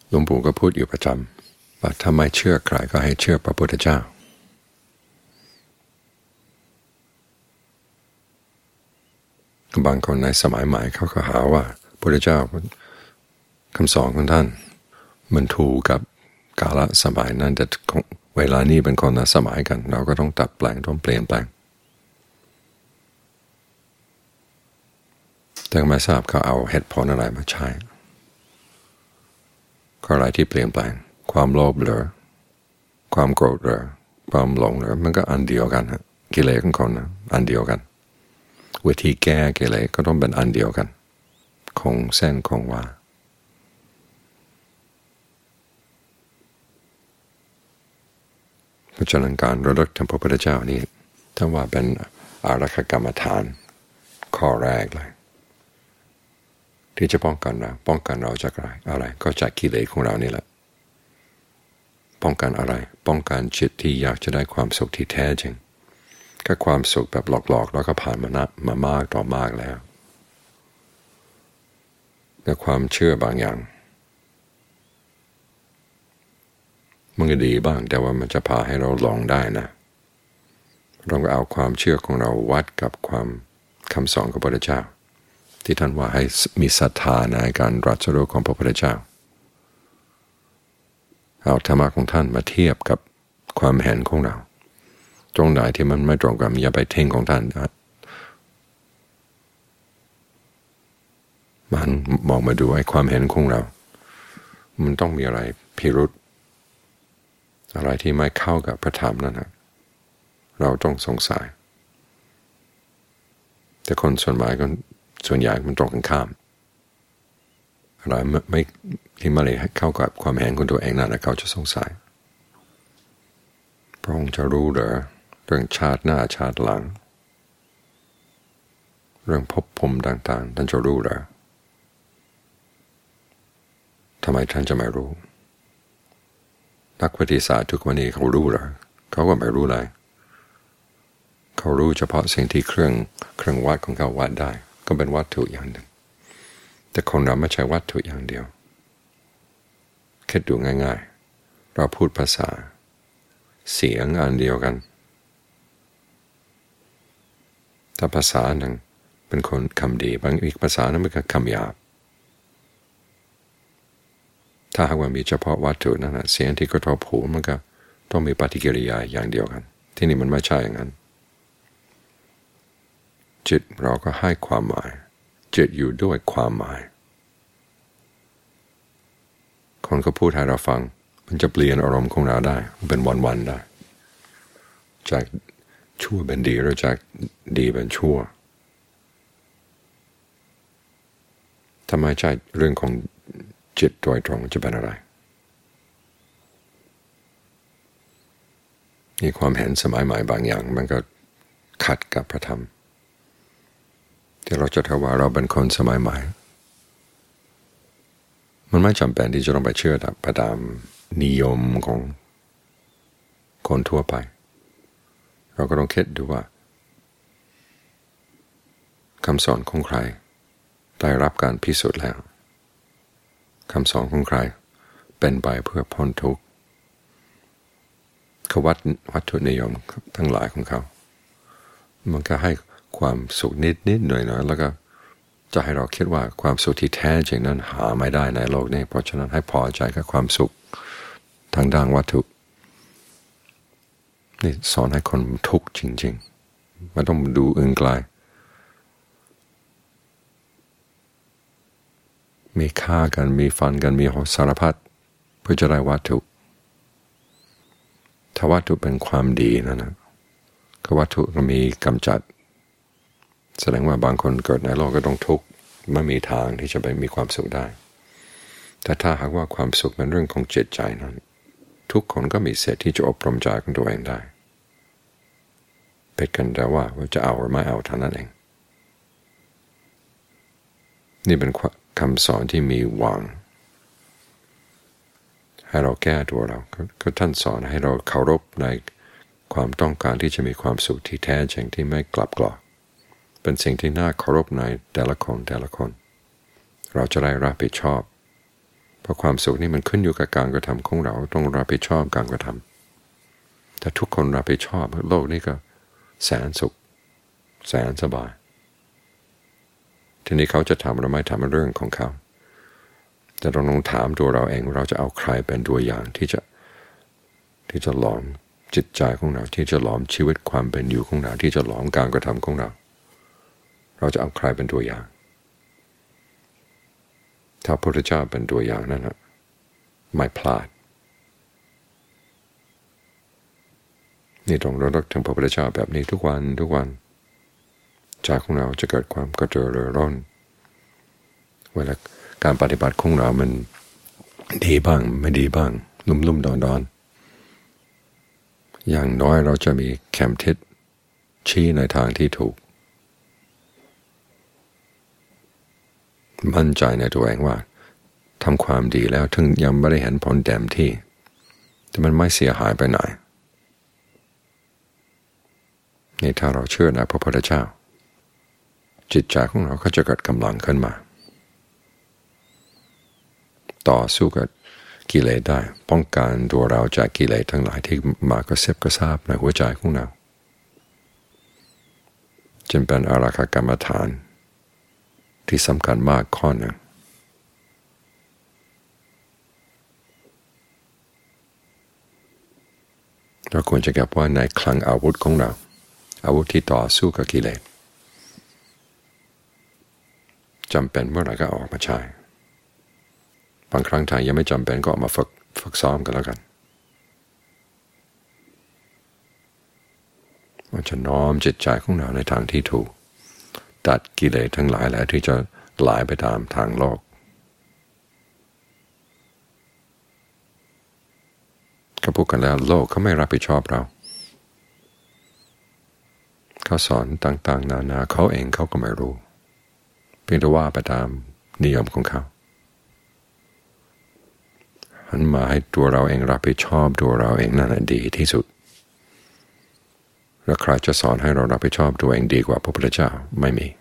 หลวงปู่ก็พูดอยู่ประจำว่าถ้าไม่เชื่อใครก็ให้เชื่อพระพุทธเจ้าบางคนในสมัยใหม่เขาก็หาว่าพระพุทธเจ้าคำสอนของท่านมันถูกกับกาลสมัยนั้นแต่เวลานี้เป็นคนละสมัยกันเราก็ต้องตัดแปลงต้องเปลี่ยนแปลงแต่ไม่ทราบเขาเอาเหตุผลอะไรมาใช้ข้ออะไรที่เปลี่ยนแปลงความโลภหรือความโกรธหรือความหลงหรือมันก็อันเดียวกันฮะกิเลสของคนนะอันเดียวกันวิธีแก้กิเลสก็ต้องเป็นอันเดียวกันคงเส้นคงวาเพราะฉะนั้นการระลึกถึงพระพุทธเจ้านี้ถ้าว่าเป็นอารักขกรรมฐานข้อแรกเลยที่จะป้องกันเราจากอะไรก็จากกิเลสของเรานี่แหละป้องกันอะไรป้องกันจิตที่อยากจะได้ความสุขที่แท้จริงก็ความสุขแบบหลอกๆแล้วก็ผ่านมามากต่อมากแล้วแต่ความเชื่อบางอย่างมันก็ดีบ้างแต่ว่ามันจะพาให้เราหลงได้นะเราก็เอาความเชื่อของเราวัดกับความคำสอนของพระพุทธเจ้าที่ท่านว่าให้มีศรัทธาในการตรัสรู้ของพระพุทธเจ้าเอาธรรมะของท่านมาเทียบกับความเห็นของเราตรงไหนที่มันไม่ตรงกันอย่าไปทิ้งของท่านมันมองมาดูไอ้ความเห็นของเรามันต้องมีอะไรพิรุธอะไรที่ไม่เข้ากับพระธรรมนั่นนะเราต้องสงสัยแต่คนส่วนใหญ่มันตรงกันข้ามอะไรไม่ที่ไม่ได้เข้ากับความเห็นของตัวเองนั่นนะเขาจะสงสัยพระองค์จะรู้เหรอเรื่องชาติหน้าชาติหลังเรื่องภพภูมิต่างๆท่านจะรู้เหรอทำไมท่านจะไม่รู้นักวิทยาศาสตร์ทุกวันนี้เขารู้เหรอเขาก็ไม่รู้เลยเขารู้เฉพาะสิ่งที่เครื่องวัดของเขาวัดได้ก็เป็นวัตถุอย่างหนึ่งแต่คนเราไม่ใช่วัตถุอย่างเดียวคิดดูง่ายๆเราพูดภาษาเสียงอันเดียวกันถ้าภาษาหนึ่งเป็นคนคำดีบางอีกภาษานั้นเป็นคำหยาบถ้าหากว่ามีเฉพาะวัตถุนั่นนะเสียงที่กระทบหูมันก็ต้องมีปฏิกิริยาอย่างเดียวกันที่นี่มันไม่ใช่อย่างนั้นจิตเราก็ให้ความหมายจิตอยู่ด้วยความหมายคนก็พูดให้เราฟังมันจะเปลี่ยนอารมณ์ของเราได้เป็นวันๆได้จากชั่วเป็นดีหรือจากดีเป็นชั่วทำไมใช่เรื่องของจิตโดยตรงจะเป็นอะไรมีความเห็นสมัยใหม่บางอย่างมันก็ขัดกับพระธรรมที่เราจะถือว่าเราเป็นคนสมัยใหม่มันไม่จำเป็นที่จะต้องไปเชื่อไปตามนิยมของคนทั่วไปเราก็ต้องคิดดูว่าคำสอนของใครได้รับการพิสูจน์แล้วคำสอนของใครเป็นไปเพื่อพ้นทุกข์เขาวัตถุนิยมทั้งหลายของเขามันก็ให้ความสุขนิดหน่อยแล้วก็จะให้เราคิดว่าความสุขที่แท้จริงนั้นหาไม่ได้ในโลกนี้เพราะฉะนั้นให้พอใจกับความสุขทางด้านวัตถุนี่สอนให้คนทุกข์จริงๆไม่ต้องดูอื่นไกลมีฆ่ากันมีฟันกันมีสารพัดเพื่อจะได้วัตถุถ้าวัตถุเป็นความดีนะก็วัตถุก็มีกำจัดแสดงว่าบางคนเกิดในโลกก็ต้องทุกข์ไม่มีทางที่จะไปมีความสุขได้แต่ถ้าหากว่าความสุขเป็นเรื่องของจิตใจนั้นทุกคนก็มีสิทธิ์ที่จะอบรมใจของตัวเองได้เป็นกันแต่ว่าจะเอาหรือไม่เอาเท่านั้นเองนี่เป็นคำสอนที่มีหวังให้เราแก้ตัวเราก็ท่านสอนให้เราเคารพในความต้องการที่จะมีความสุขที่แท้จริงที่ไม่กลับกรอกเป็นสิ่งที่น่าเคารพในแต่ละคนเราจะได้รับผิดชอบเพราะความสุขนี่มันขึ้นอยู่กับการกระทำของเราต้องรับผิดชอบการกระทำถ้าทุกคนรับผิดชอบโลกนี้ก็แสนสุขแสนสบายทีนี้เขาจะทำหรือไม่ทำเรื่องของเขาแต่เราลองถามตัวเราเองเราจะเอาใครเป็นตัวอย่างที่จะหลอมจิตใจของเราที่จะหลอมชีวิตความเป็นอยู่ของเราที่จะหลอมการกระทำของเราจะเอาใครเป็นตัวอย่างถ้าพระพุทธเจ้าเป็นตัวอย่างนั่นนะไม่พลาดนี่ต้องระลึกถึงพระพุทธเจ้าแบบนี้ทุกวันใจของเราจะเกิดความกระเตือรือร้นเวลาการปฏิบัติของเรามันดีบ้างไม่ดีบ้างลุ่มๆดอนๆอย่างน้อยเราจะมีเข็มทิศชี้ในทางที่ถูกมั่นใจในตัวเองว่าทำความดีแล้วถึงยังไม่ได้เห็นผลเต็มที่แต่มันไม่เสียหายไปไหนนี่ถ้าเราเชื่อในพระพุทธเจ้าจิตใจของเราก็จะเกิดกำลังขึ้นมาต่อสู้กับกิเลสได้ป้องกันตัวเราจากกิเลสทั้งหลายที่มากระซิบกระซาบในหัวใจของเราจึงเป็นอาราคกรรมฐานที่สำคัญมากข้อหนึ่งเราควรจะเก็บไว้ในคลังอาวุธของเราอาวุธที่ต่อสู้กับกิเลสจำเป็นเมื่อไหร่ก็ออกมาใช้บางครั้งถ้ายังไม่จำเป็นก็ออกมาฝึกซ้อมกันแล้วกันมันจะน้อมจิตใจของเราในทางที่ถูกตัดกิเลสทั้งหลายแหละที่จะไหลไปตามทางโลกก็พูดกันแล้วโลกเขาไม่รับผิดชอบเราเขาสอนต่างๆนานาเขาเองเขาก็ไม่รู้เพียงแต่ว่าไปตามนิยมของเขาหันมาให้ตัวเราเองรับผิดชอบตัวเราเองนั่นแหละดีที่สุดแล้วใครจะสอนให้เรารับผิดชอบตัวเองดีกว่าพระพุทธเจ้าไม่มี